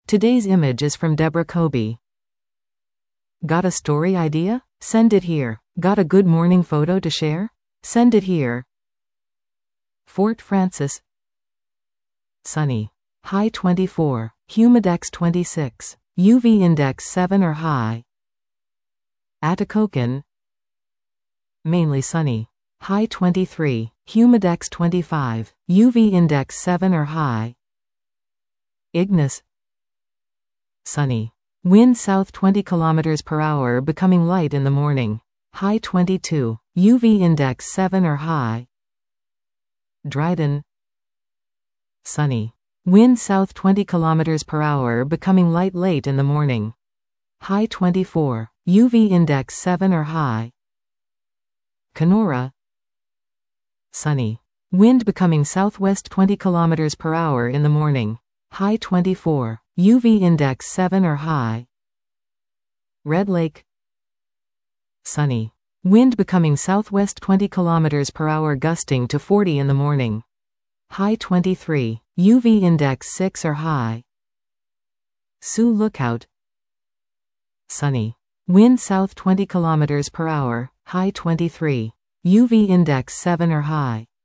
Today's image is from Deborah Kobe. Got a story idea? Send it here. Got a good morning photo to share? Send it here. Fort Frances. Sunny. High 24. Humidex 26. UV index 7 or high. Atikokan. Mainly sunny. High 23. Humidex 25. UV index 7 or high. Ignis. Sunny. Wind south 20 km per hour becoming light in the morning. High 22. UV index 7 or high. Dryden. Sunny. Wind south 20 km per hour becoming light late in the morning. High 24. UV index 7 or high. Kenora. Sunny. Wind becoming southwest 20 km per hour in the morning. High 24. UV index 7 or high. Red Lake. Sunny. Wind becoming southwest 20 km per hour gusting to 40 in the morning. High 23. UV index 6 or high. Sioux Lookout. Sunny. Wind south 20 km per hour, high 23. UV index 7 or high.